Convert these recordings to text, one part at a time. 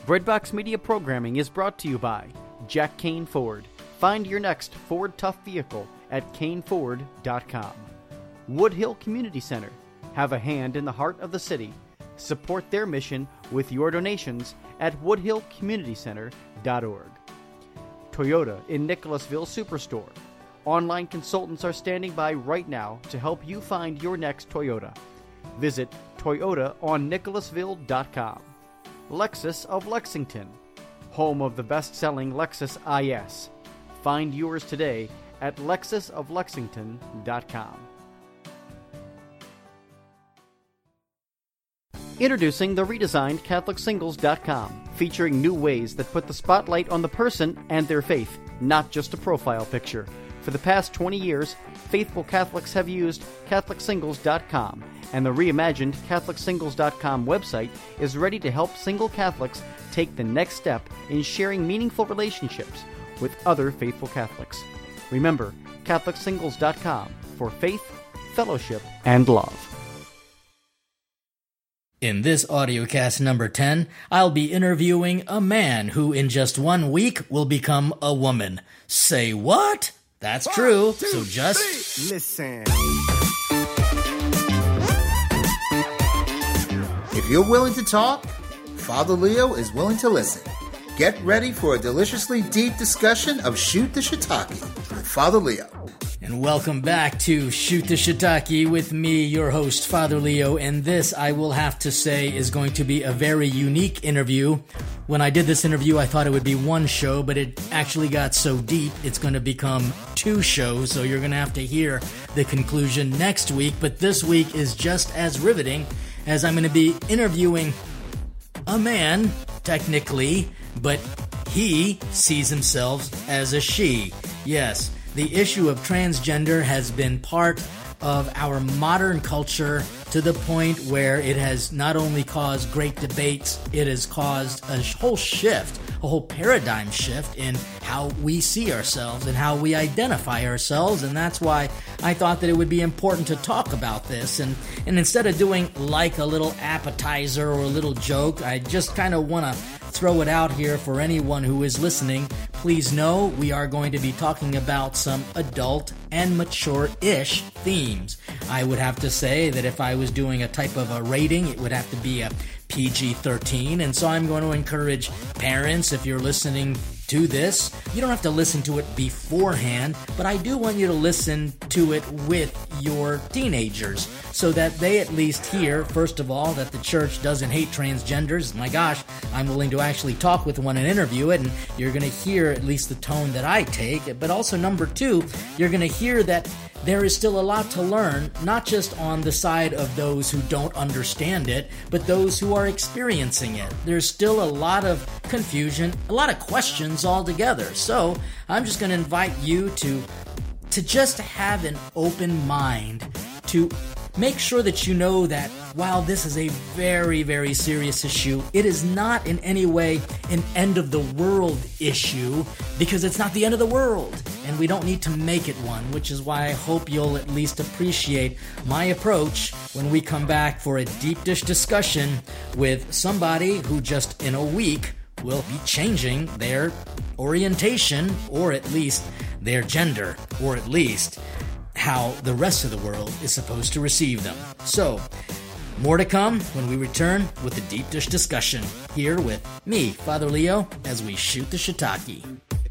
Breadbox Media programming is brought to you by Jack Kane Ford. Find your next Ford Tough vehicle at caneford.com. Woodhill Community Center. Have a hand in the heart of the city. Support their mission with your donations at woodhillcommunitycenter.org. Toyota in Nicholasville Superstore. Online consultants are standing by right now to help you find your next Toyota. Visit toyotaonnicholasville.com. Lexus of Lexington, home of the best-selling Lexus IS. Find yours today at lexusoflexington.com. Introducing the redesigned CatholicSingles.com, featuring new ways that put the spotlight on the person and their faith, not just a profile picture. For the past 20 years, faithful Catholics have used CatholicSingles.com, and the reimagined CatholicSingles.com website is ready to help single Catholics take the next step in sharing meaningful relationships with other faithful Catholics. Remember, CatholicSingles.com for faith, fellowship, and love. In this audiocast number 10, I'll be interviewing a man who in just 1 week will become a woman. Say what? That's true, so just listen. If you're willing to talk, Father Leo is willing to listen. Get ready for a deliciously deep discussion of Shoot the Shiitake with Father Leo. And welcome back to Shoot the Shiitake with me, your host, Father Leo, and this, I will have to say, is going to be a very unique interview. When I did this interview, I thought it would be one show, but it actually got so deep, it's going to become 2 shows, so you're going to have to hear the conclusion next week. But this week is just as riveting, as I'm going to be interviewing a man, technically, but he sees himself as a she. Yes, the issue of transgender has been part of our modern culture to the point where it has not only caused great debates, it has caused a whole shift, a whole paradigm shift in how we see ourselves and how we identify ourselves, and that's why I thought that it would be important to talk about this. And instead of doing like a little appetizer or a little joke, I just kind of want to throw it out here for anyone who is listening. Please know we are going to be talking about some adult and mature-ish themes. I would have to say that if I was doing a type of a rating, it would have to be a PG-13, and so I'm going to encourage parents, if you're listening to this, you don't have to listen to it beforehand, but I do want you to listen to it with your teenagers so that they at least hear, first of all, that the church doesn't hate transgenders. My gosh, I'm willing to actually talk with one and interview it, and you're going to hear at least the tone that I take. But also, number 2, you're going to hear that there is still a lot to learn, not just on the side of those who don't understand it, but those who are experiencing it. There's still a lot of confusion, a lot of questions altogether. So I'm just going to invite you to just have an open mind, to make sure that you know that while this is a very, very serious issue, it is not in any way an end-of-the-world issue, because it's not the end of the world, and we don't need to make it one, which is why I hope you'll at least appreciate my approach when we come back for a deep dish discussion with somebody who just in a week will be changing their orientation, or at least their gender, or at least how the rest of the world is supposed to receive them. So, more to come when we return with the deep dish discussion here with me, Father Leo, as we shoot the shiitake.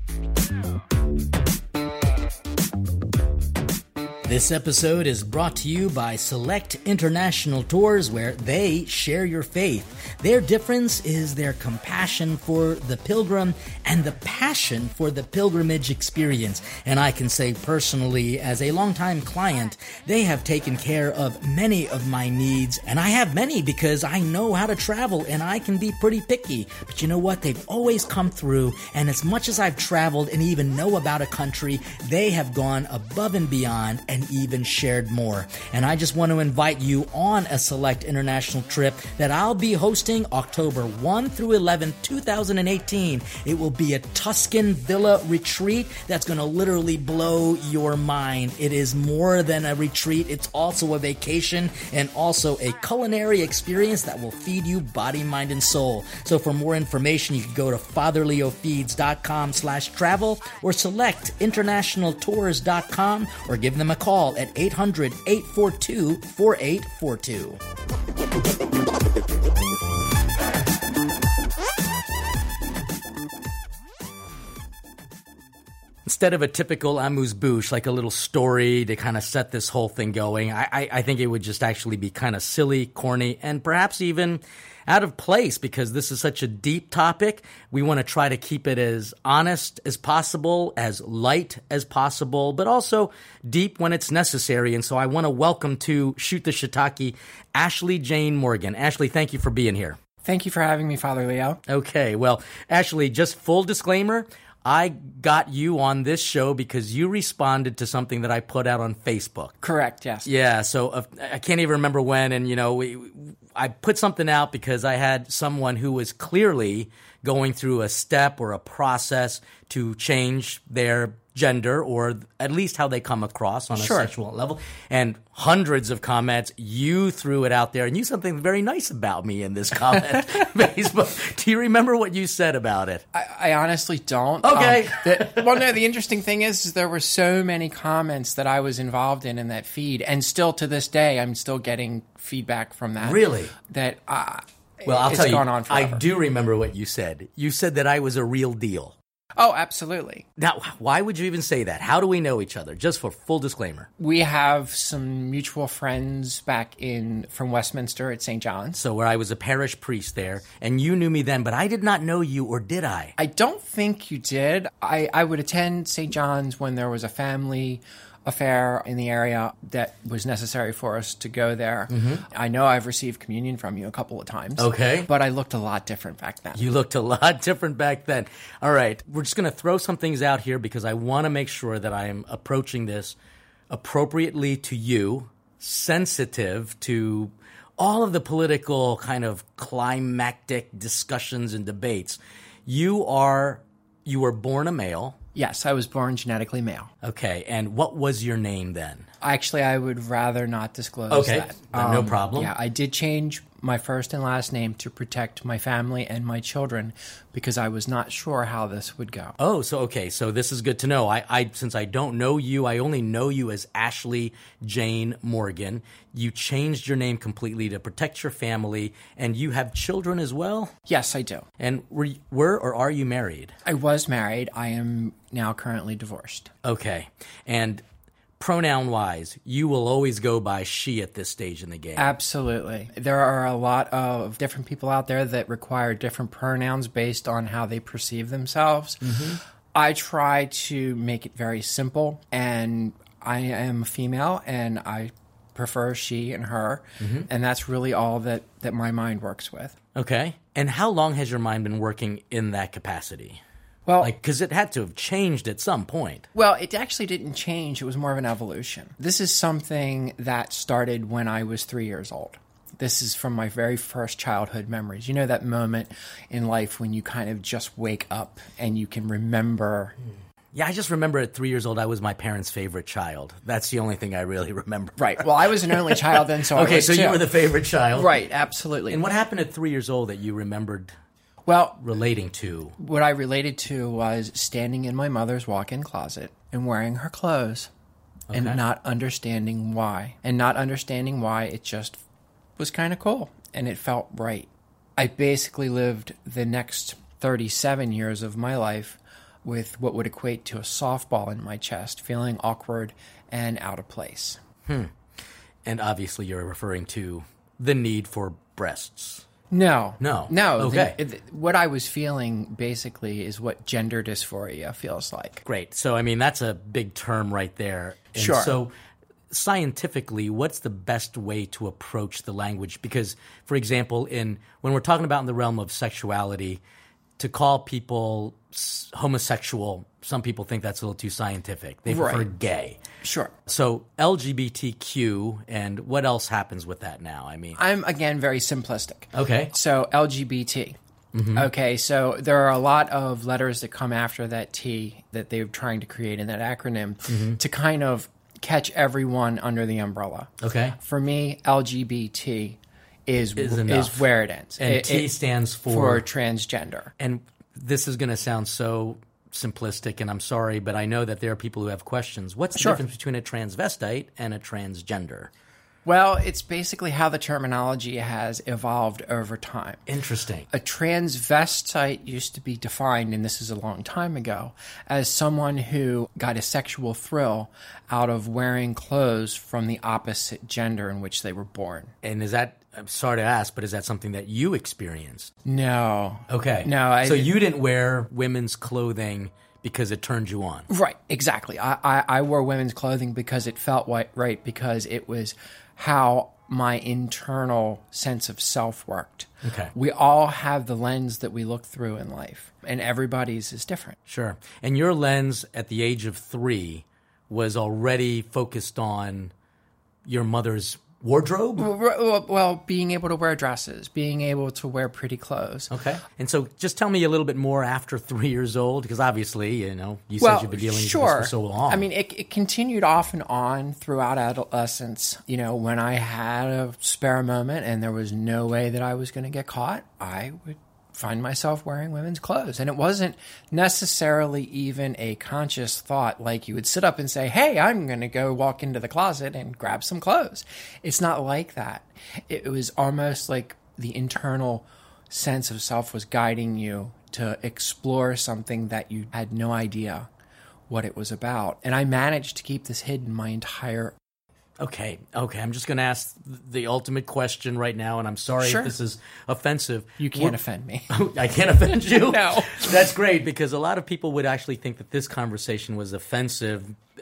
This episode is brought to you by Select International Tours, where they share your faith. Their difference is their compassion for the pilgrim and the passion for the pilgrimage experience. And I can say personally, as a longtime client, they have taken care of many of my needs. And I have many because I know how to travel and I can be pretty picky. But you know what? They've always come through. And as much as I've traveled and even know about a country, they have gone above and beyond and and even shared more. And I just want to invite you on a select international trip that I'll be hosting October 1 through 11, 2018. It will be a Tuscan villa retreat that's going to literally blow your mind. It is more than a retreat. It's also a vacation and also a culinary experience that will feed you body, mind, and soul. So for more information, you can go to fatherleofeeds.com/travel or select internationaltours.com or give them a call at 800-842-4842. Instead of a typical amuse-bouche, like a little story to kind of set this whole thing going, I think it would just actually be kind of silly, corny, and perhaps even out of place because this is such a deep topic. We want to try to keep it as honest as possible, as light as possible, but also deep when it's necessary. And so I want to welcome to Shoot the Shiitake, Ashley Jane Morgan. Ashley, thank you for being here. Thank you for having me, Father Leo. Okay, well, Ashley, just full disclaimer, I got you on this show because you responded to something that I put out on Facebook. Correct, yes. Yeah, so I can't even remember when, and I put something out because I had someone who was clearly going through a step or a process to change their gender or at least how they come across on a sexual level. And hundreds of comments. You threw it out there and you said something very nice about me in this comment. Facebook. Do you remember what you said about it? I honestly don't. Okay. The interesting thing is there were so many comments that I was involved in that feed. And still to this day, I'm still getting feedback from that. Really? That well, I'll tell you, gone on forever. I do remember what you said. You said that I was a real deal. Oh, absolutely. Now, why would you even say that? How do we know each other? Just for full disclaimer. We have some mutual friends back from Westminster at St. John's. So where I was a parish priest there, and you knew me then, but I did not know you, or did I? I don't think you did. I would attend St. John's when there was a family affair in the area that was necessary for us to go there. Mm-hmm. I know I've received communion from you a couple of times. Okay. But I looked a lot different back then. You looked a lot different back then. All right. We're just going to throw some things out here because I want to make sure that I am approaching this appropriately to you, sensitive to all of the political kind of climactic discussions and debates. You were born a male. Yes, I was born genetically male. Okay, and what was your name then? Actually, I would rather not disclose that. No problem. Yeah, I did change my first and last name to protect my family and my children because I was not sure how this would go. Oh, so this is good to know. I since I don't know you, I only know you as Ashley Jane Morgan. You changed your name completely to protect your family, and you have children as well? Yes, I do. And were or are you married? I was married. I am now currently divorced. Okay. And pronoun-wise, you will always go by she at this stage in the game. Absolutely. There are a lot of different people out there that require different pronouns based on how they perceive themselves. Mm-hmm. I try to make it very simple, and I am a female, and I prefer she and her, mm-hmm. and that's really all that my mind works with. Okay. And how long has your mind been working in that capacity? Well, because it had to have changed at some point. Well, it actually didn't change. It was more of an evolution. This is something that started when I was 3 years old. This is from my very first childhood memories. You know that moment in life when you kind of just wake up and you can remember. Yeah, I just remember at 3 years old, I was my parents' favorite child. That's the only thing I really remember. Right. Well, I was an only child then, so okay, so you were the favorite child. Right, absolutely. And what happened at 3 years old that you remembered? Well, relating to? What I related to was standing in my mother's walk-in closet and wearing her clothes and not understanding why. And not understanding why, it just was kind of cool and it felt right. I basically lived the next 37 years of my life with what would equate to a softball in my chest, feeling awkward and out of place. And obviously you're referring to the need for breasts. No. Okay. What I was feeling basically is what gender dysphoria feels like. Great. So, I mean, that's a big term right there. And sure. So, scientifically, what's the best way to approach the language? Because, for example, when we're talking about in the realm of sexuality, to call people homosexual, some people think that's a little too scientific. They prefer gay. Sure. So LGBTQ, and what else happens with that now? I mean, I'm, again, very simplistic. Okay. So LGBT. Okay, so there are a lot of letters that come after that T that they're trying to create in that acronym to kind of catch everyone under the umbrella. Okay. For me, LGBT is enough. where it ends. And T stands for transgender. And this is going to sound so simplistic, and I'm sorry, but I know that there are people who have questions. What's the difference between a transvestite and a transgender? Well, it's basically how the terminology has evolved over time. Interesting. A transvestite used to be defined, and this is a long time ago, as someone who got a sexual thrill out of wearing clothes from the opposite gender in which they were born. And is that, I'm sorry to ask, but is that something that you experienced? No. Okay. No. So you didn't wear women's clothing because it turned you on? Right, exactly. I wore women's clothing because it felt right, because it was how my internal sense of self worked. Okay. We all have the lens that we look through in life, and everybody's is different. Sure. And your lens at the age of 3 was already focused on your mother's wardrobe? Well, being able to wear dresses, being able to wear pretty clothes. Okay. And so just tell me a little bit more after 3 years old, because obviously, you said you've been dealing with this for so long. I mean, it continued off and on throughout adolescence. When I had a spare moment and there was no way that I was going to get caught, I would find myself wearing women's clothes. And it wasn't necessarily even a conscious thought, like you would sit up and say, hey, I'm going to go walk into the closet and grab some clothes. It's not like that. It was almost like the internal sense of self was guiding you to explore something that you had no idea what it was about. And I managed to keep this hidden my entire Okay. I'm just going to ask the ultimate question right now, and I'm sorry if this is offensive. You can't offend me. I can't offend you? No. That's great, because a lot of people would actually think that this conversation was offensive,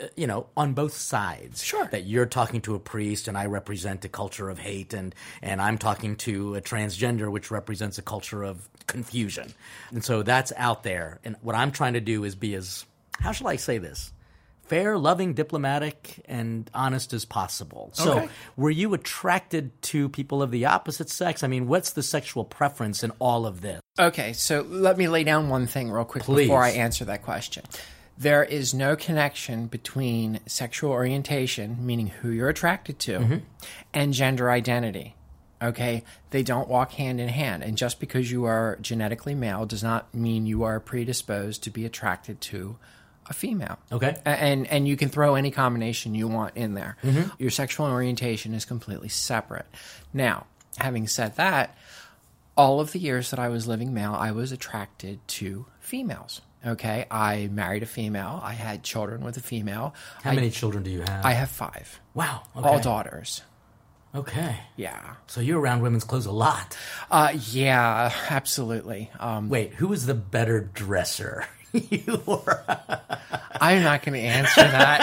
on both sides. Sure. That you're talking to a priest, and I represent a culture of hate, and I'm talking to a transgender, which represents a culture of confusion. And so that's out there. And what I'm trying to do is be as, how shall I say this? Fair, loving, diplomatic, and honest as possible. So were you attracted to people of the opposite sex? I mean, what's the sexual preference in all of this? Okay, so let me lay down one thing real quick before I answer that question. There is no connection between sexual orientation, meaning who you're attracted to, and gender identity. Okay? They don't walk hand in hand. And just because you are genetically male does not mean you are predisposed to be attracted to a female. Okay. And you can throw any combination you want in there. Your sexual orientation is completely separate. Now, having said that, all of the years that I was living male, I was attracted to females. Okay. I married a female. I had children with a female. How many children do you have? I have 5. Wow. Okay. All daughters. Okay. Yeah. So you're around women's clothes a lot. Yeah, absolutely. Wait, who was the better dresser? You were. I'm not going to answer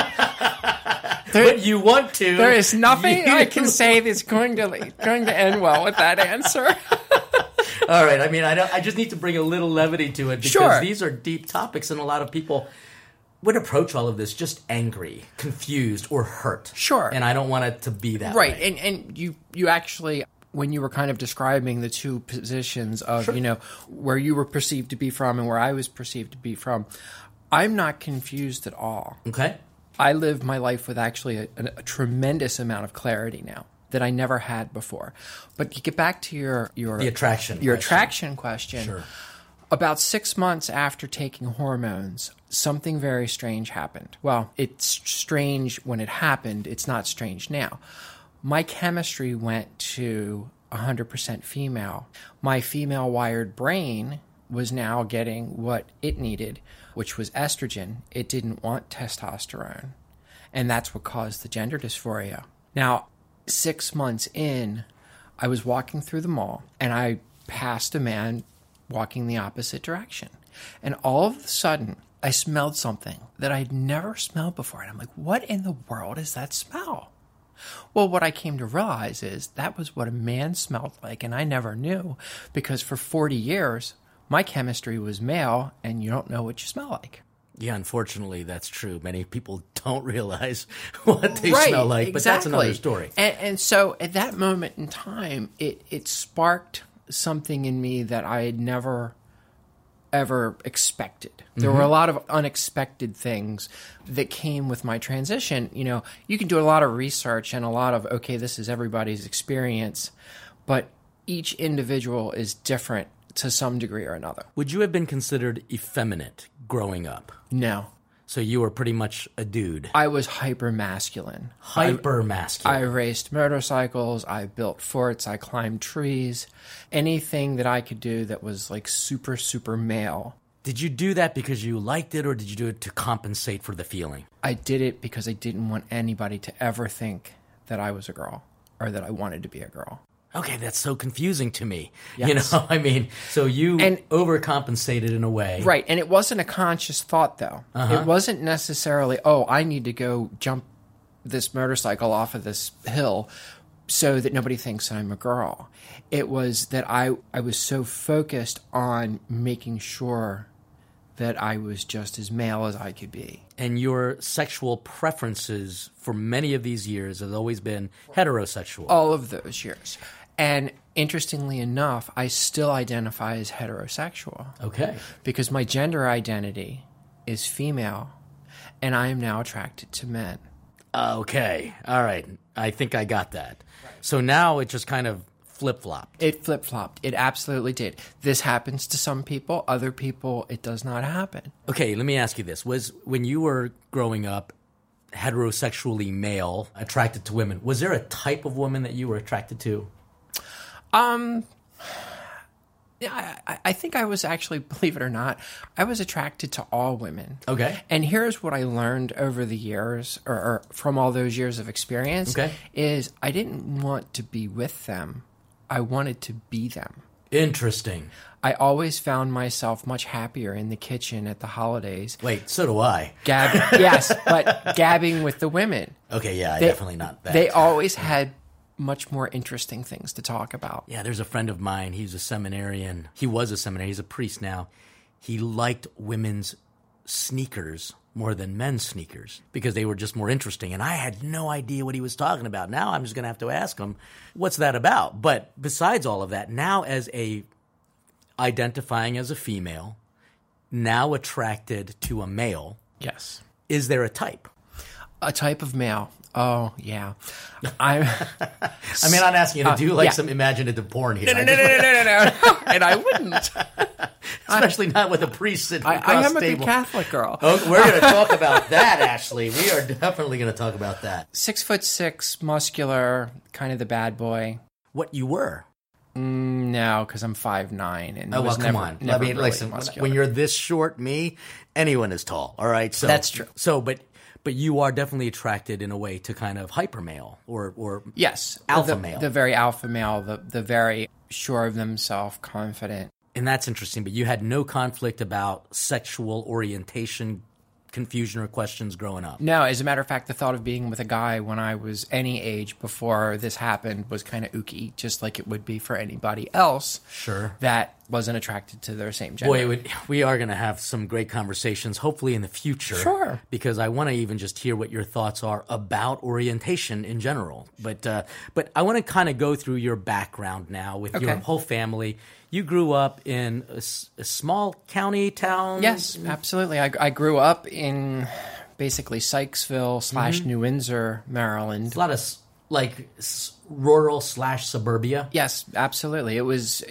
that. But you want to. There is nothing I can say that's going to end well with that answer. All right. I mean, I just need to bring a little levity to it, because these are deep topics, and a lot of people would approach all of this just angry, confused, or hurt. Sure. And I don't want it to be that way. Right. And you actually, when you were kind of describing the two positions of, where you were perceived to be from and where I was perceived to be from, I'm not confused at all. Okay. I live my life with actually a tremendous amount of clarity now that I never had before. But to get back to the attraction question. Sure. About 6 months after taking hormones, something very strange happened. Well, it's strange when it happened. It's not strange now. My chemistry went to 100% female. My female-wired brain was now getting what it needed, which was estrogen. It didn't want testosterone. And that's what caused the gender dysphoria. Now, 6 months in, I was walking through the mall, and I passed a man walking the opposite direction. And all of a sudden, I smelled something that I'd never smelled before. And I'm like, what in the world is that smell? Well, what I came to realize is that was what a man smelled like, and I never knew, because for 40 years, my chemistry was male, and you don't know what you smell like. Yeah, unfortunately, that's true. Many people don't realize what they Right, smell like, but that's exactly. another story. And so at that moment in time, it sparked something in me that I had never, ever expected. There were a lot of unexpected things that came with my transition. You know, you can do a lot of research and a lot of, okay, this is everybody's experience, but each individual is different to some degree or another. Would you have been considered effeminate growing up? No. So you were pretty much a dude. I was hyper-masculine. Hyper-masculine. I raced motorcycles, I built forts, I climbed trees, anything that I could do that was like super, super male. Did you do that because you liked it, or did you do it to compensate for the feeling? I did it because I didn't want anybody to ever think that I was a girl or that I wanted to be a girl. Okay, that's so confusing to me. Yes. You know, I mean, so you overcompensated in a way. Right, and it wasn't a conscious thought, though. It wasn't necessarily, oh, I need to go jump this motorcycle off of this hill so that nobody thinks I'm a girl. It was that I was so focused on making sure that I was just as male as I could be. And your sexual preferences for many of these years has always been heterosexual. All of those years. And interestingly enough, I still identify as heterosexual. Okay. Because my gender identity is female, and I am now attracted to men. Okay. All right. I think I got that. Right. So now it just kind of flip-flopped. It flip-flopped. It absolutely did. This happens to some people. Other people, it does not happen. Okay, let me ask you this. Was when you were growing up heterosexually male, attracted to women, was there a type of woman that you were attracted to? Yeah, I think I was actually, believe it or not, I was attracted to all women. Okay. And here's what I learned over the years, or from all those years of experience, is I didn't want to be with them. I wanted to be them. Interesting. I always found myself much happier in the kitchen at the holidays. Wait, so do I. Yes, but gabbing with the women. Okay, yeah, definitely not that. They always had much more interesting things to talk about. Yeah, there's a friend of mine. He's a seminarian. He was a seminarian. He's a priest now. He liked women's sneakers more than men's sneakers because they were just more interesting. And I had no idea what he was talking about. Now I'm just going to have to ask him, what's that about? But besides all of that, now as identifying as a female, now attracted to a male. Yes. Is there a type? A type of male. Oh, yeah. I mean, I'm asking you to do some imaginative porn here. No. And I wouldn't. Especially not with a priest sitting across the table. I am a good Catholic girl. Oh, we're going to talk about that, Ashley. We are definitely going to talk about that. 6'6", muscular, kind of the bad boy. What you were? No, because I'm 5'9", and come on. I mean, really listen, muscular. when you're this short, anyone is tall. All right, so that's true. So, but you are definitely attracted in a way to kind of hyper male or yes, alpha male, the very alpha male, the very sure of themselves, confident. And that's interesting. But you had no conflict about sexual orientation, confusion, or questions growing up? No, as a matter of fact, the thought of being with a guy when I was any age before this happened was kind of ooky, just like it would be for anybody else. Sure. That wasn't attracted to their same gender. Boy, we are going to have some great conversations, hopefully in the future. Sure. Because I want to even just hear what your thoughts are about orientation in general. But I want to kind of go through your background now with your whole family. You grew up in a small county town? Yes, absolutely. I grew up in basically Sykesville / New Windsor, Maryland. It's a lot of rural / suburbia. Yes, absolutely. It was,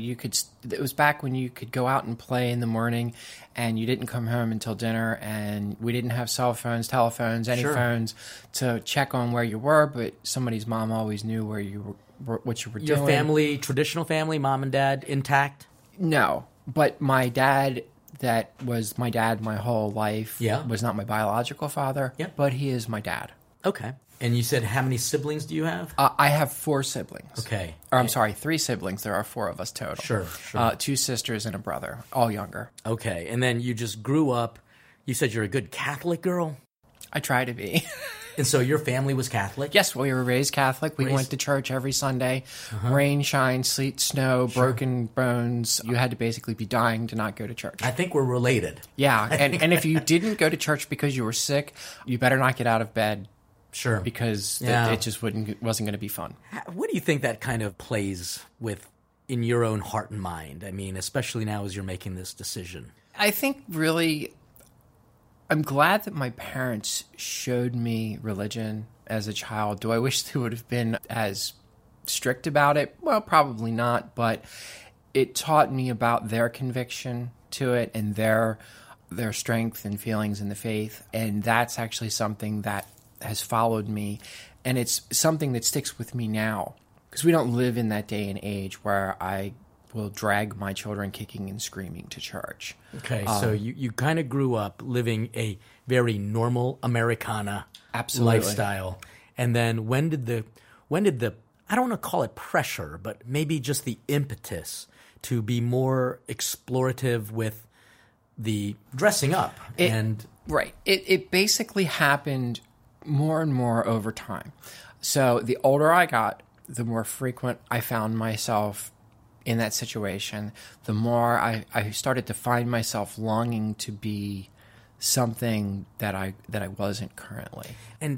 it was back when you could go out and play in the morning and you didn't come home until dinner, and we didn't have cell phones, telephones, any phones to check on where you were, but somebody's mom always knew where you were. What you were doing. Your family, traditional family, mom and dad, intact? No, but my dad, that was my dad my whole life, was not my biological father, but he is my dad. Okay. And you said how many siblings do you have? I have 4 siblings. Okay. Or I'm sorry, 3 siblings. There are 4 of us total. Sure. 2 sisters and a brother, all younger. Okay. And then you just grew up. You said you're a good Catholic girl? I try to be. And so your family was Catholic? Yes, we were raised Catholic. We went to church every Sunday. Rain, shine, sleet, snow, broken bones. You had to basically be dying to not go to church. I think we're related. Yeah, and if you didn't go to church because you were sick, you better not get out of bed. Sure. Because it just wasn't going to be fun. What do you think that kind of plays with in your own heart and mind? I mean, especially now as you're making this decision. I think really, I'm glad that my parents showed me religion as a child. Do I wish they would have been as strict about it? Well, probably not, but it taught me about their conviction to it and their strength and feelings in the faith, and that's actually something that has followed me, and it's something that sticks with me now, because we don't live in that day and age where I will drag my children kicking and screaming to church. Okay, so you kind of grew up living a very normal Americana lifestyle. And then when did the I don't want to call it pressure, but maybe just the impetus to be more explorative with the dressing up? Right. It basically happened more and more over time. So the older I got, the more frequent I found myself in that situation, the more I started to find myself longing to be something that I wasn't currently. And,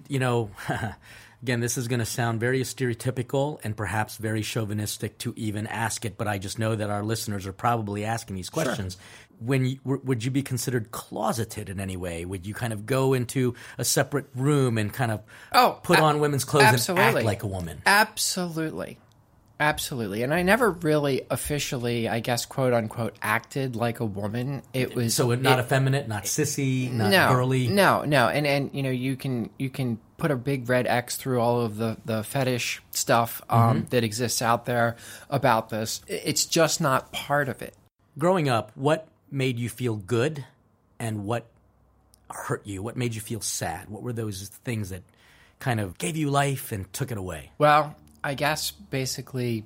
again, this is going to sound very stereotypical and perhaps very chauvinistic to even ask it, but I just know that our listeners are probably asking these questions. Sure. Would you be considered closeted in any way? Would you kind of go into a separate room and kind of put on women's clothes and act like a woman? Absolutely. Absolutely. And I never really officially, I guess, quote unquote, acted like a woman. It was so not effeminate, not sissy, not girly. No. And you can put a big red X through all of the fetish stuff that exists out there about this. It's just not part of it. Growing up, what made you feel good and what hurt you? What made you feel sad? What were those things that kind of gave you life and took it away? Well, I guess basically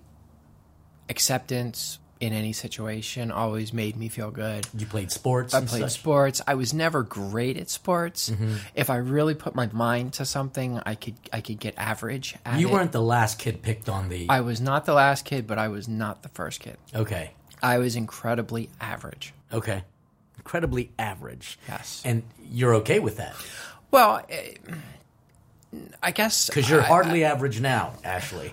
acceptance in any situation always made me feel good. You played sports? I played sports. I was never great at sports. If I really put my mind to something, I could get average at it. You weren't the last kid picked on the... I was not the last kid, but I was not the first kid. Okay. I was incredibly average. Okay. Incredibly average. Yes. And you're okay with that? Well... I guess... Because you're hardly average now, Ashley.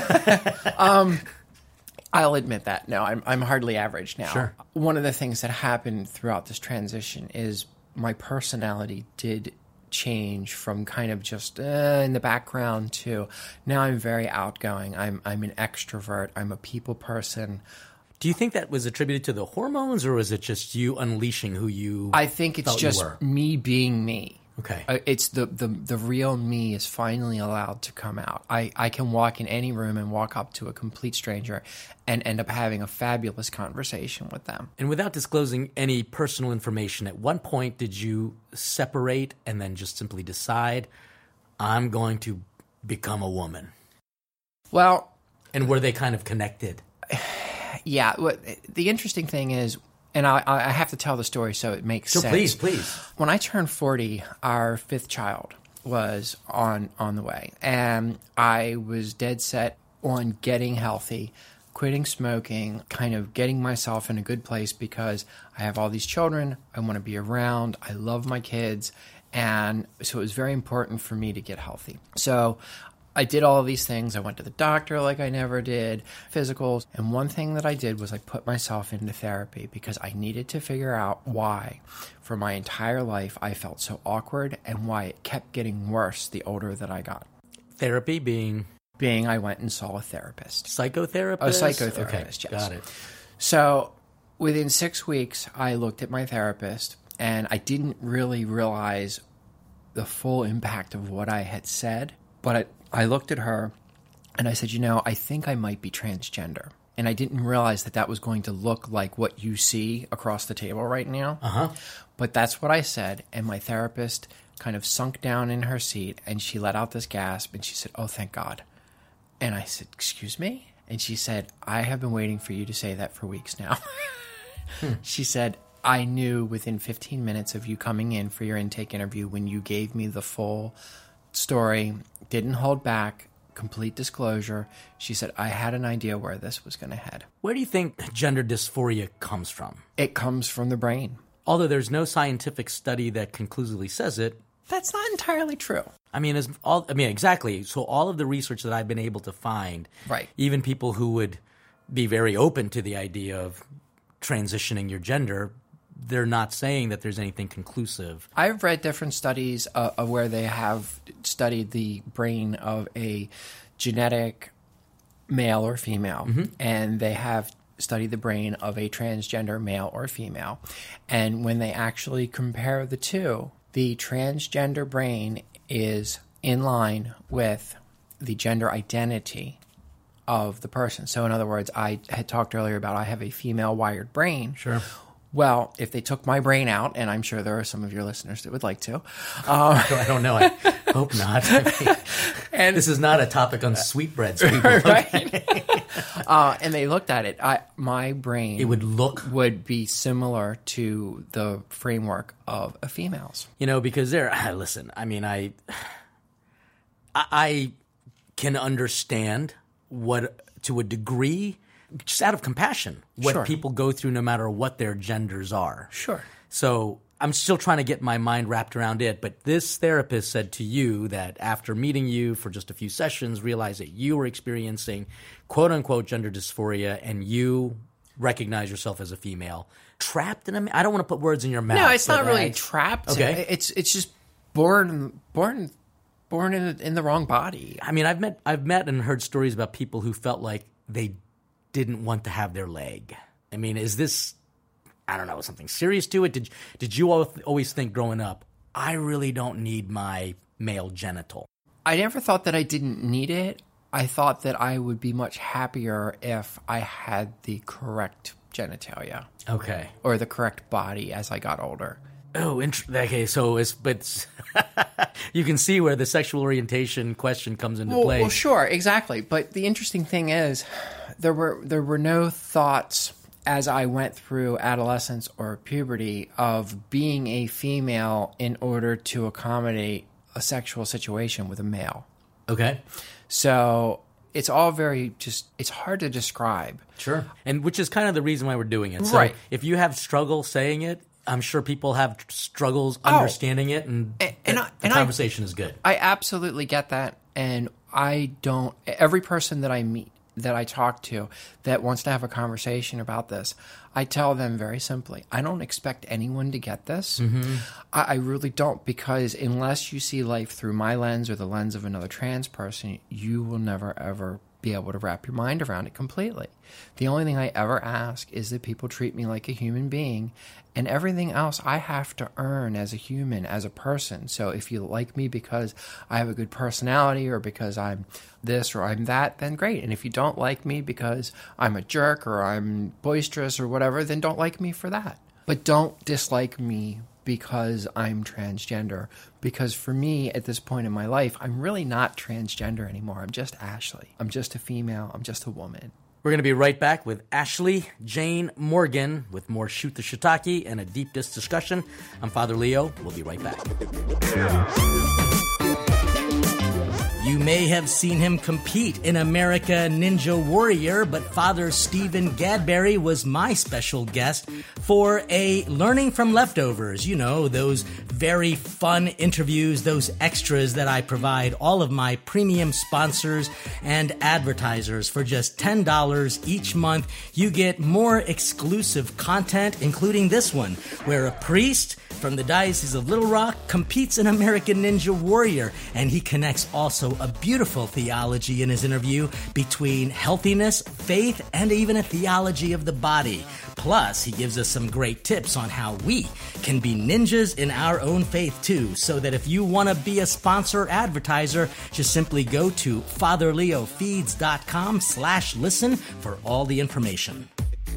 I'll admit that. No, I'm hardly average now. Sure. One of the things that happened throughout this transition is my personality did change from kind of just in the background to now I'm very outgoing. I'm an extrovert. I'm a people person. Do you think that was attributed to the hormones, or was it just you unleashing who you I think it's just me being me. Okay. It's the real me is finally allowed to come out. I can walk in any room and walk up to a complete stranger and end up having a fabulous conversation with them. And without disclosing any personal information, at one point did you separate and then just simply decide, I'm going to become a woman? Well... And were they kind of connected? Yeah. The interesting thing is... And I have to tell the story so it makes sense. Please. When I turned 40, our fifth child was on the way. And I was dead set on getting healthy, quitting smoking, kind of getting myself in a good place because I have all these children. I want to be around. I love my kids. And so it was very important for me to get healthy. So I did all of these things. I went to the doctor like I never did, physicals. And one thing that I did was I put myself into therapy because I needed to figure out why, for my entire life, I felt so awkward and why it kept getting worse the older that I got. Therapy being I went and saw a therapist. Psychotherapist? A psychotherapist, okay, yes. Got it. So within 6 weeks, I looked at my therapist, and I didn't really realize the full impact of what I had said, but I looked at her and I said, I think I might be transgender. And I didn't realize that was going to look like what you see across the table right now. But that's what I said. And my therapist kind of sunk down in her seat and she let out this gasp and she said, "Oh, thank God." And I said, "Excuse me?" And she said, "I have been waiting for you to say that for weeks now." She said, "I knew within 15 minutes of you coming in for your intake interview when you gave me the full story, didn't hold back, complete disclosure. She said, I had an idea where this was going to head. Where do you think gender dysphoria comes from? It comes from the brain. Although there's no scientific study that conclusively says it. That's not entirely true. Exactly. So all of the research that I've been able to find, right, even people who would be very open to the idea of transitioning your gender, they're not saying that there's anything conclusive. I've read different studies of where they have studied the brain of a genetic male or female, and they have studied the brain of a transgender male or female. And when they actually compare the two, the transgender brain is in line with the gender identity of the person. So in other words, I had talked earlier about I have a female wired brain. Sure. Well, if they took my brain out, and I'm sure there are some of your listeners that would like to. I don't know. I hope not. And this is not a topic on sweetbreads, people. Right? And they looked at it. My brain would be similar to the framework of a female's. Because listen, I can understand what, to a degree, just out of compassion, what people go through no matter what their genders are. Sure. So I'm still trying to get my mind wrapped around it. But this therapist said to you that after meeting you for just a few sessions, realized that you were experiencing quote unquote gender dysphoria and you recognize yourself as a female. Trapped in I don't want to put words in your mouth. No, it's not really trapped. Okay. It's just born in the wrong body. I've met and heard stories about people who felt like they didn't want to have their leg. Is this, I don't know, something serious to it? Did you always think growing up, I really don't need my male genital? I never thought that I didn't need it. I thought that I would be much happier if I had the correct genitalia. Okay. Or the correct body as I got older. Oh, okay. So but you can see where the sexual orientation question comes into play. Well, sure, exactly. But the interesting thing is, there were no thoughts as I went through adolescence or puberty of being a female in order to accommodate a sexual situation with a male. Okay. So it's all it's hard to describe. Sure. And which is kind of the reason why we're doing it. So right. If you have struggle saying it, I'm sure people have struggles understanding it, and the conversation is good. I absolutely get that, and every person that I meet, that I talk to, that wants to have a conversation about this, I tell them very simply, I don't expect anyone to get this. Mm-hmm. I really don't, because unless you see life through my lens or the lens of another trans person, you will never, ever be able to wrap your mind around it completely. The only thing I ever ask is that people treat me like a human being, and everything else I have to earn as a human, as a person. So if you like me because I have a good personality or because I'm this or I'm that, then great. And if you don't like me because I'm a jerk or I'm boisterous or whatever, then don't like me for that. But don't dislike me because I'm transgender. Because for me, at this point in my life, I'm really not transgender anymore. I'm just Ashley. I'm just a female. I'm just a woman. We're going to be right back with Ashley Jane Morgan with more Shoot the Shiitake and a deep dish discussion. I'm Father Leo. We'll be right back. You may have seen him compete in America Ninja Warrior, but Father Stephen Gadberry was my special guest for a Learning from Leftovers. You know, those very fun interviews, those extras that I provide all of my premium sponsors and advertisers for just $10 each month. You get more exclusive content, including this one, where a priest from the Diocese of Little Rock competes in American Ninja Warrior, and he connects also a beautiful theology in his interview between healthiness, faith, and even a theology of the body. Plus, he gives us some great tips on how we can be ninjas in our own faith too, so that if you want to be a sponsor or advertiser, just simply go to fatherleofeeds.com/listen for all the information.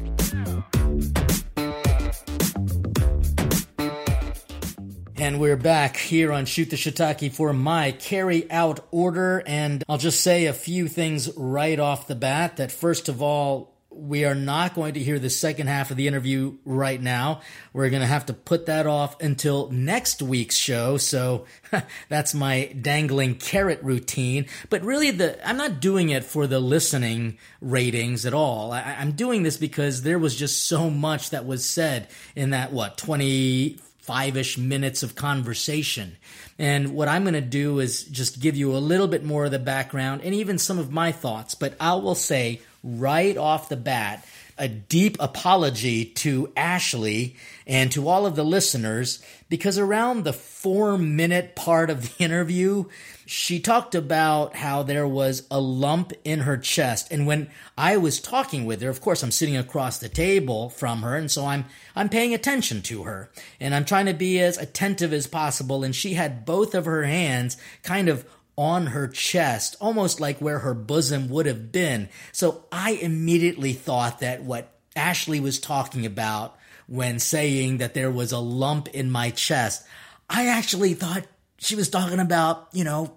And we're back here on Shoot the Shiitake for my carry-out order, and I'll just say a few things right off the bat. That first of all, we are not going to hear the second half of the interview right now. We're going to have to put that off until next week's show. So that's my dangling carrot routine. But really, I'm not doing it for the listening ratings at all. I'm doing this because there was just so much that was said in that, 25-ish minutes of conversation. And what I'm going to do is just give you a little bit more of the background and even some of my thoughts. But I will say right off the bat, a deep apology to Ashley and to all of the listeners, because around the 4-minute part of the interview, she talked about how there was a lump in her chest. And when I was talking with her, of course, I'm sitting across the table from her, and so I'm paying attention to her. And I'm trying to be as attentive as possible, and she had both of her hands kind of on her chest, almost like where her bosom would have been. So I immediately thought that what Ashley was talking about when saying that there was a lump in my chest, I actually thought she was talking about,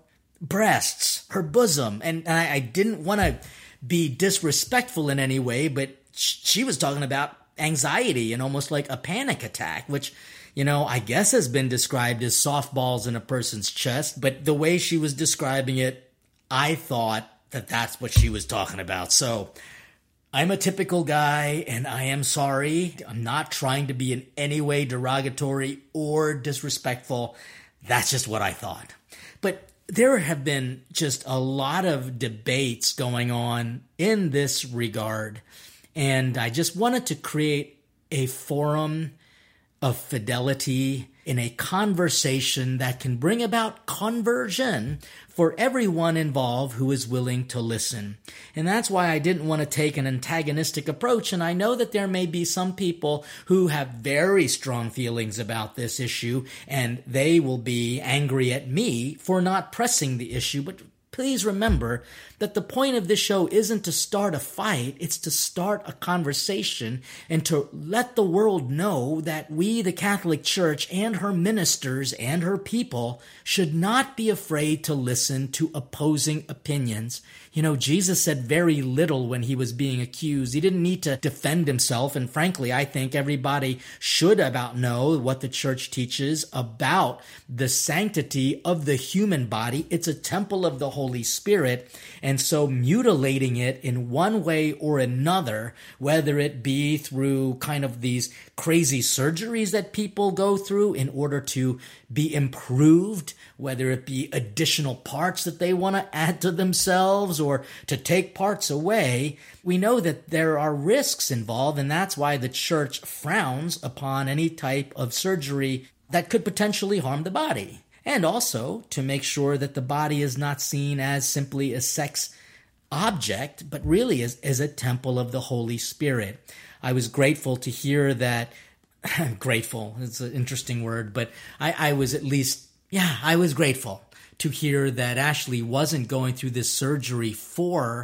breasts, her bosom. And I didn't want to be disrespectful in any way, but she was talking about anxiety and almost like a panic attack, which, I guess has been described as softballs in a person's chest. But the way she was describing it, I thought that that's what she was talking about. So I'm a typical guy, and I am sorry. I'm not trying to be in any way derogatory or disrespectful. That's just what I thought. But there have been just a lot of debates going on in this regard, and I just wanted to create a forum of fidelity in a conversation that can bring about conversion for everyone involved who is willing to listen. And that's why I didn't want to take an antagonistic approach. And I know that there may be some people who have very strong feelings about this issue, and they will be angry at me for not pressing the issue. But please remember that the point of this show isn't to start a fight, it's to start a conversation and to let the world know that we, the Catholic Church, and her ministers and her people should not be afraid to listen to opposing opinions. Jesus said very little when he was being accused. He didn't need to defend himself, and frankly, I think everybody should about know what the church teaches about the sanctity of the human body. It's a temple of the Holy Spirit, and so mutilating it in one way or another, whether it be through kind of these crazy surgeries that people go through in order to be improved, whether it be additional parts that they want to add to themselves or to take parts away, we know that there are risks involved, and that's why the church frowns upon any type of surgery that could potentially harm the body. And also to make sure that the body is not seen as simply a sex object, but really as a temple of the Holy Spirit. I was grateful to hear that, grateful, it's an interesting word, but I was at least, I was grateful to hear that Ashley wasn't going through this surgery for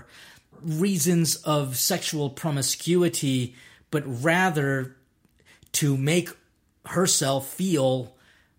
reasons of sexual promiscuity, but rather to make herself feel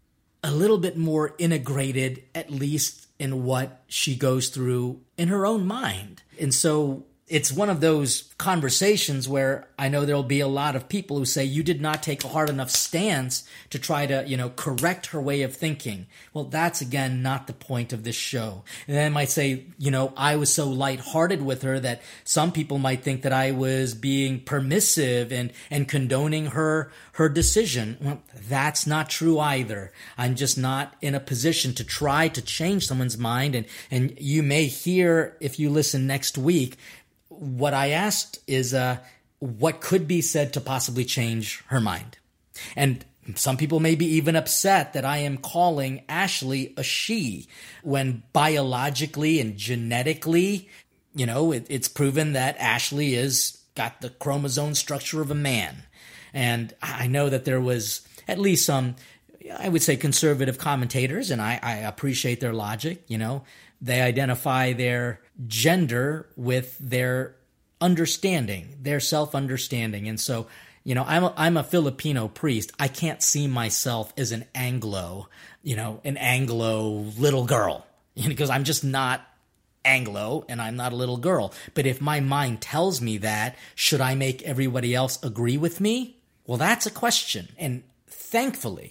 a little bit more integrated, at least in what she goes through in her own mind. And so it's one of those conversations where I know there'll be a lot of people who say you did not take a hard enough stance to try to, correct her way of thinking. Well, that's, again, not the point of this show. And then I might say, I was so lighthearted with her that some people might think that I was being permissive and condoning her decision. Well, that's not true either. I'm just not in a position to try to change someone's mind. And you may hear, if you listen next week, what I asked is what could be said to possibly change her mind. And some people may be even upset that I am calling Ashley a she, when biologically and genetically, it's proven that Ashley has got the chromosome structure of a man. And I know that there was at least some, I would say, conservative commentators, and I appreciate their logic. They identify their gender with their understanding, their self-understanding. And so, I'm a Filipino priest. I can't see myself as an Anglo little girl, because I'm just not Anglo and I'm not a little girl. But if my mind tells me that, should I make everybody else agree with me? Well, that's a question. And thankfully,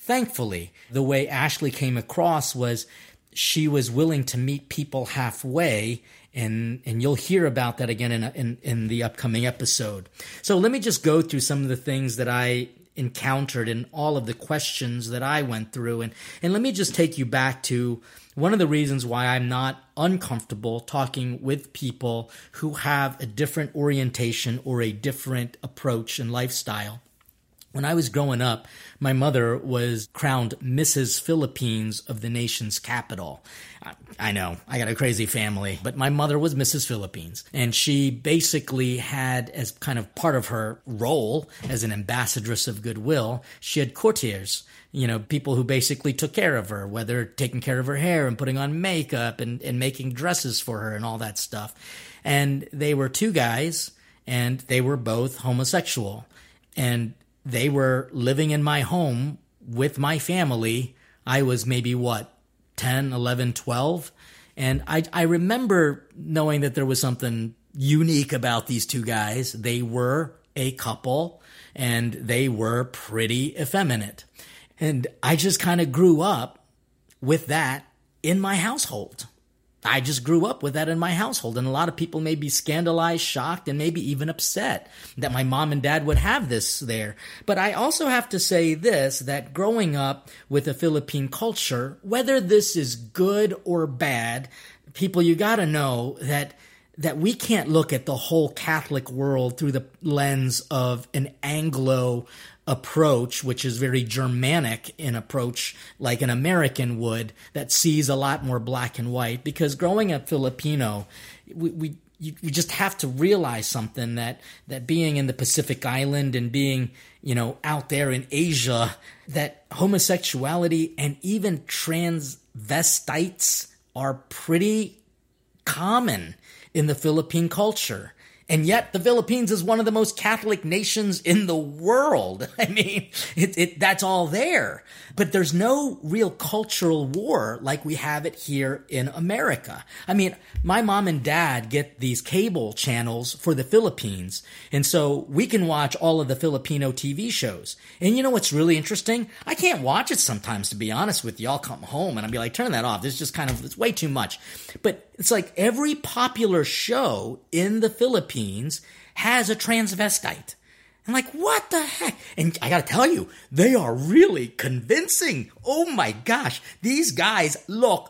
the way Ashley came across was she was willing to meet people halfway, and you'll hear about that again in the upcoming episode. So let me just go through some of the things that I encountered and all of the questions that I went through, and let me just take you back to one of the reasons why I'm not uncomfortable talking with people who have a different orientation or a different approach and lifestyle. When I was growing up, my mother was crowned Mrs. Philippines of the nation's capital. I know, I got a crazy family, but my mother was Mrs. Philippines. And she basically had, as kind of part of her role as an ambassadress of goodwill, she had courtiers, people who basically took care of her, whether taking care of her hair and putting on makeup and making dresses for her and all that stuff. And they were two guys, and they were both homosexual. And they were living in my home with my family. I was maybe, 10, 11, 12? And I remember knowing that there was something unique about these two guys. They were a couple, and they were pretty effeminate. And I just kind of grew up with that in my household. I just grew up with that in my household, and a lot of people may be scandalized, shocked, and maybe even upset that my mom and dad would have this there. But I also have to say this, that growing up with a Philippine culture, whether this is good or bad, people, you got to know that we can't look at the whole Catholic world through the lens of an Anglo approach, which is very Germanic in approach, like an American would, that sees a lot more black and white. Because growing up Filipino, you just have to realize something, that being in the Pacific Island and being, out there in Asia, that homosexuality and even transvestites are pretty common in the Philippine culture. And yet the Philippines is one of the most Catholic nations in the world. I mean, that's all there. But there's no real cultural war like we have it here in America. I mean, my mom and dad get these cable channels for the Philippines. And so we can watch all of the Filipino TV shows. And you know what's really interesting? I can't watch it sometimes, to be honest with you. I'll come home and I'll be like, turn that off. This is just it's way too much. But it's like every popular show in the Philippines has a transvestite. I'm like, what the heck? And I gotta tell you, they are really convincing. Oh my gosh, these guys look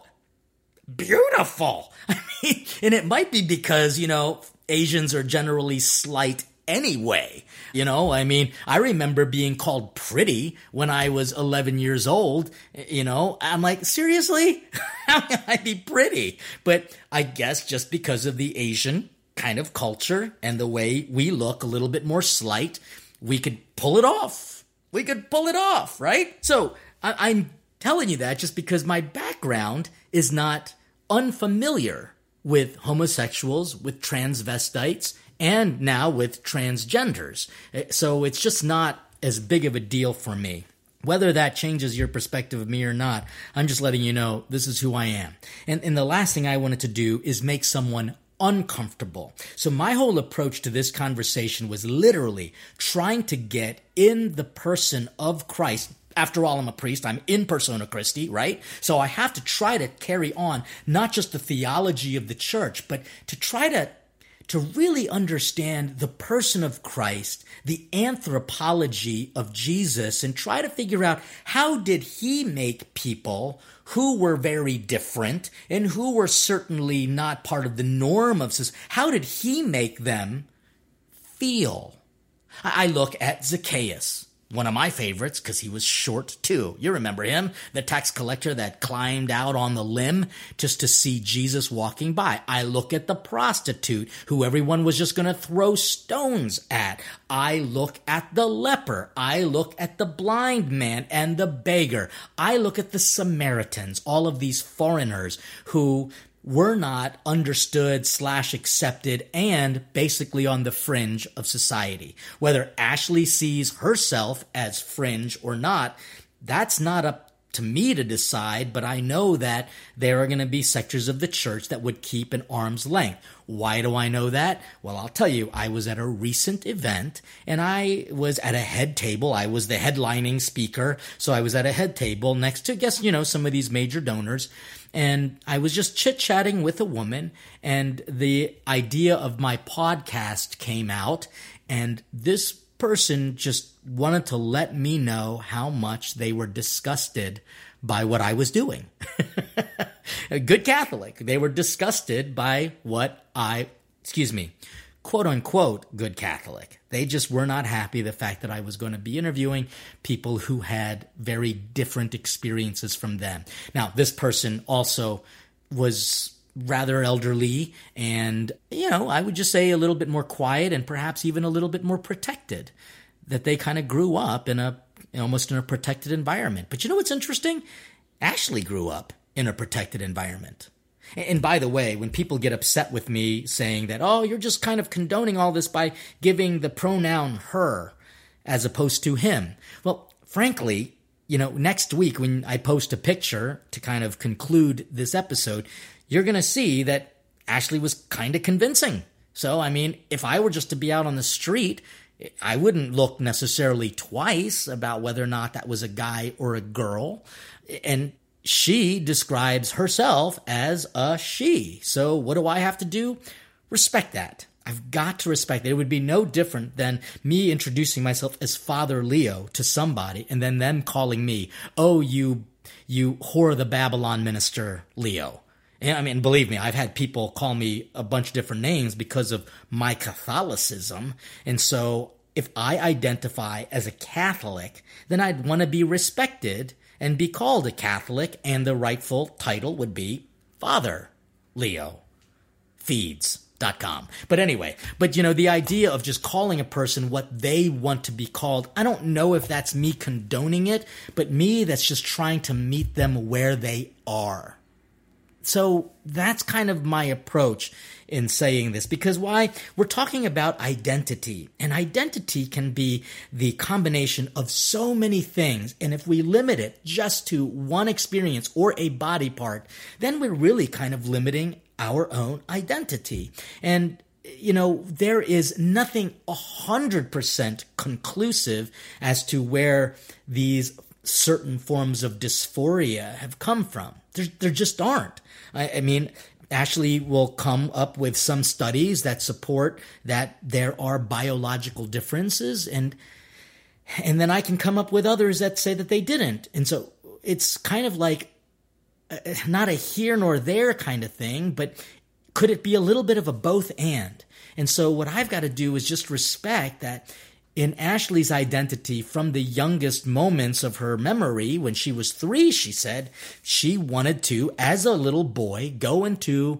beautiful. I mean, and it might be because, Asians are generally slight anyway. I mean, I remember being called pretty when I was 11 years old. I'm like, seriously? How can I be pretty? But I guess just because of the Asian kind of culture and the way we look a little bit more slight, we could pull it off. Right? So I'm telling you that just because my background is not unfamiliar with homosexuals, with transvestites, and now with transgenders. So it's just not as big of a deal for me. Whether that changes your perspective of me or not, I'm just letting you know this is who I am. And the last thing I wanted to do is make someone uncomfortable. So my whole approach to this conversation was literally trying to get in the person of Christ. After all, I'm a priest. I'm in persona Christi, right? So I have to try to carry on not just the theology of the church, but to try to really understand the person of Christ, the anthropology of Jesus, and try to figure out how did he make people who were very different and who were certainly not part of the norm of society, how did he make them feel? I look at Zacchaeus, one of my favorites, because he was short too. You remember him, the tax collector that climbed out on the limb just to see Jesus walking by. I look at the prostitute who everyone was just going to throw stones at. I look at the leper. I look at the blind man and the beggar. I look at the Samaritans, all of these foreigners who were not understood / accepted and basically on the fringe of society. Whether Ashley sees herself as fringe or not, that's not up to me to decide, but I know that there are going to be sectors of the church that would keep an arm's length. Why do I know that? Well, I'll tell you, I was at a recent event and I was at a head table. I was the headlining speaker. So I was at a head table next to, some of these major donors. And I was just chit-chatting with a woman, and the idea of my podcast came out, and this person just wanted to let me know how much they were disgusted by what I was doing. A good Catholic. They were disgusted by quote unquote, good Catholic. They just were not happy the fact that I was going to be interviewing people who had very different experiences from them. Now, this person also was rather elderly and, I would just say a little bit more quiet and perhaps even a little bit more protected, that they kind of grew up in almost in a protected environment. But you know what's interesting? Ashley grew up in a protected environment. And by the way, when people get upset with me saying that, oh, you're just kind of condoning all this by giving the pronoun her as opposed to him. Well, frankly, next week when I post a picture to kind of conclude this episode, you're going to see that Ashley was kind of convincing. So, if I were just to be out on the street, I wouldn't look necessarily twice about whether or not that was a guy or a girl. And she describes herself as a she. So what do I have to do? Respect that. I've got to respect it. It would be no different than me introducing myself as Father Leo to somebody and then them calling me, oh, you whore the Babylon minister, Leo. And believe me, I've had people call me a bunch of different names because of my Catholicism. And so if I identify as a Catholic, then I'd want to be respected and be called a Catholic, and the rightful title would be Father Leo Feeds.com. But anyway, the idea of just calling a person what they want to be called, I don't know if that's me condoning it, but me that's just trying to meet them where they are. So that's kind of my approach in saying this, because why? We're talking about identity, and identity can be the combination of so many things. And if we limit it just to one experience or a body part, then we're really kind of limiting our own identity. And there is nothing 100% conclusive as to where these certain forms of dysphoria have come from. There just aren't. Ashley will come up with some studies that support that there are biological differences, and then I can come up with others that say that they didn't. And so it's kind of like not a here nor there kind of thing, but could it be a little bit of a both and? And so what I've got to do is just respect that in Ashley's identity from the youngest moments of her memory, when she was 3, she said she wanted to, as a little boy, go into,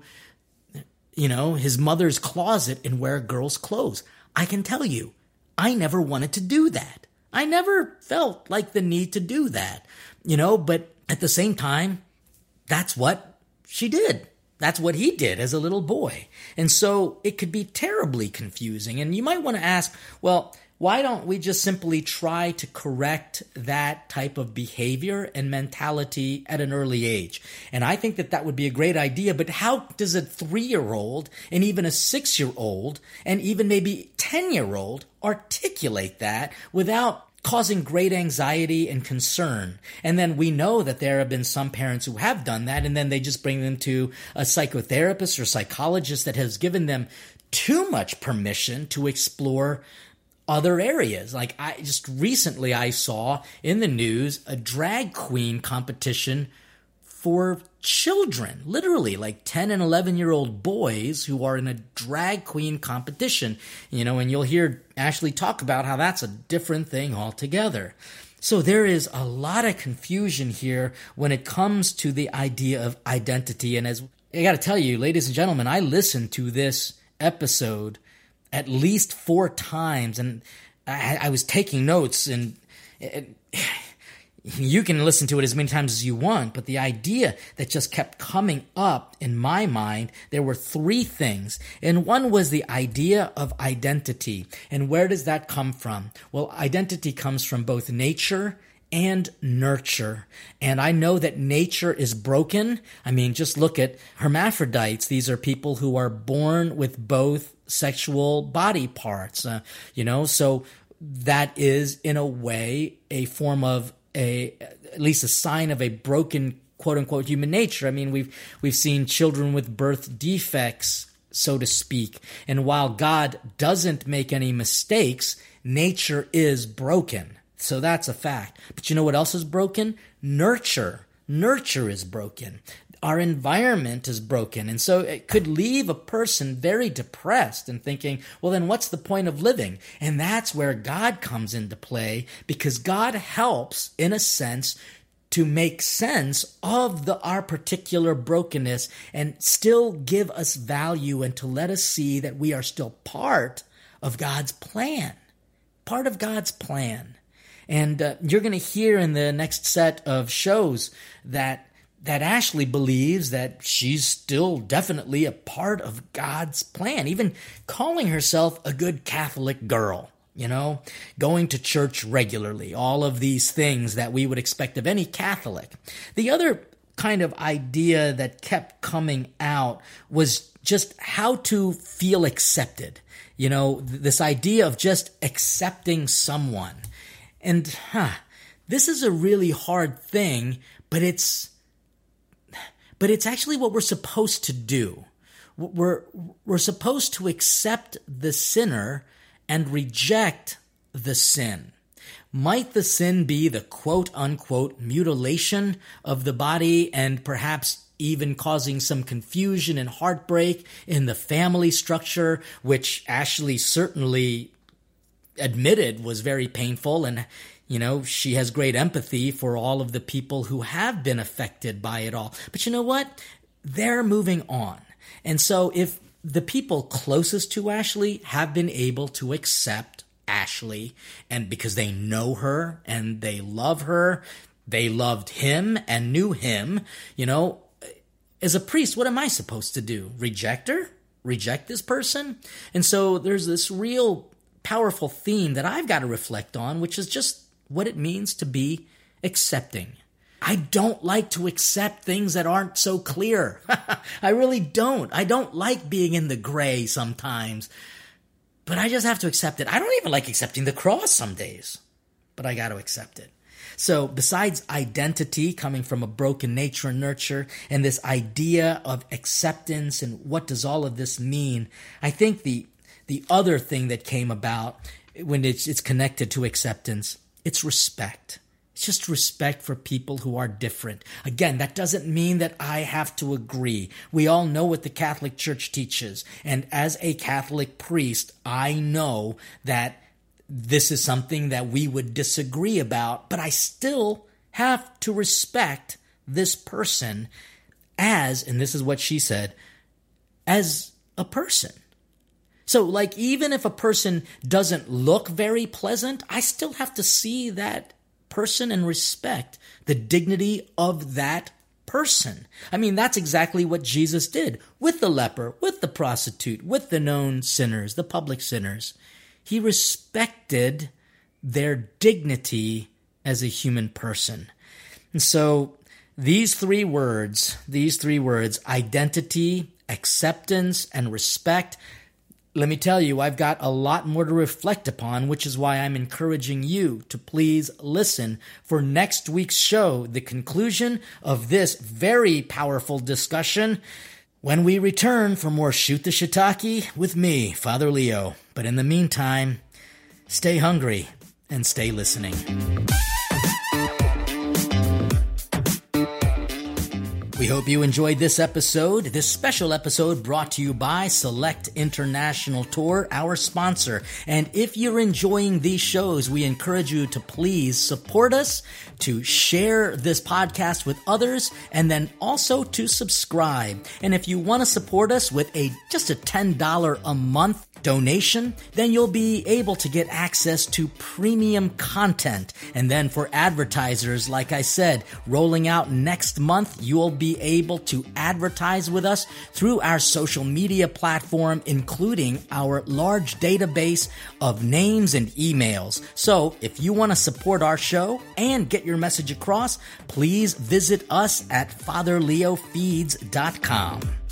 his mother's closet and wear girls' clothes. I can tell you, I never wanted to do that. I never felt like the need to do that, but at the same time, that's what she did. That's what he did as a little boy. And so it could be terribly confusing. And you might want to ask, well, why don't we just simply try to correct that type of behavior and mentality at an early age? And I think that would be a great idea, but how does a 3-year-old and even a 6-year-old and even maybe 10-year-old articulate that without causing great anxiety and concern? And then we know that there have been some parents who have done that, and then they just bring them to a psychotherapist or psychologist that has given them too much permission to explore other areas. Like I saw in the news a drag queen competition for children, literally like 10 and 11-year-old boys who are in a drag queen competition, and you'll hear Ashley talk about how that's a different thing altogether. So there is a lot of confusion here when it comes to the idea of identity. And as I got to tell you, ladies and gentlemen, I listened to this episode at least 4 times, and I was taking notes, and you can listen to it as many times as you want, but the idea that just kept coming up in my mind, there were 3 things. And one was the idea of identity. And where does that come from? Well, identity comes from both nature and nurture. And I know that nature is broken. I mean, just look at hermaphrodites. These are people who are born with both sexual body parts, so that is in a way a form of at least a sign of a broken quote unquote human nature. I mean, we've seen children with birth defects, so to speak. And while God doesn't make any mistakes, nature is broken. So that's a fact. But you know what else is broken? Nurture. Nurture is broken. Our environment is broken. And so it could leave a person very depressed and thinking, well, then what's the point of living? And that's where God comes into play, because God helps, in a sense, to make sense of our particular brokenness and still give us value and to let us see that we are still part of God's plan. Part of God's plan. And you're going to hear in the next set of shows that Ashley believes that she's still definitely a part of God's plan, even calling herself a good Catholic girl, going to church regularly, all of these things that we would expect of any Catholic. The other kind of idea that kept coming out was just how to feel accepted, this idea of just accepting someone. And this is a really hard thing, but it's actually what we're supposed to do. We're supposed to accept the sinner and reject the sin. Might the sin be the quote-unquote mutilation of the body and perhaps even causing some confusion and heartbreak in the family structure, which Ashley certainly admitted was very painful, and she has great empathy for all of the people who have been affected by it all. But you know what? They're moving on. And so if the people closest to Ashley have been able to accept Ashley, and because they know her and they love her, they loved him and knew him, as a priest, what am I supposed to do? Reject her? Reject this person? And so there's this real powerful theme that I've got to reflect on, which is just what it means to be accepting. I don't like to accept things that aren't so clear. I really don't. I don't like being in the gray sometimes, but I just have to accept it. I don't even like accepting the cross some days, but I got to accept it. So besides identity coming from a broken nature and nurture, and this idea of acceptance and what does all of this mean, I think the other thing that came about when it's connected to acceptance, it's respect. It's just respect for people who are different. Again, that doesn't mean that I have to agree. We all know what the Catholic Church teaches. And as a Catholic priest, I know that this is something that we would disagree about, but I still have to respect this person as, and this is what she said, as a person. So, even if a person doesn't look very pleasant, I still have to see that person and respect the dignity of that person. I mean, that's exactly what Jesus did with the leper, with the prostitute, with the known sinners, the public sinners. He respected their dignity as a human person. And so these three words, identity, acceptance, and respect, let me tell you, I've got a lot more to reflect upon, which is why I'm encouraging you to please listen for next week's show, the conclusion of this very powerful discussion, when we return for more Shoot the Shiitake with me, Father Leo. But in the meantime, stay hungry and stay listening. We hope you enjoyed this episode, this special episode brought to you by Select International Tour, our sponsor. And if you're enjoying these shows, we encourage you to please support us, to share this podcast with others, and then also to subscribe. And if you want to support us with just a $10 a month donation, then you'll be able to get access to premium content. And then for advertisers, like I said, rolling out next month, you'll be able to advertise with us through our social media platform, including our large database of names and emails. So if you want to support our show and get your message across, please visit us at FatherLeoFeeds.com.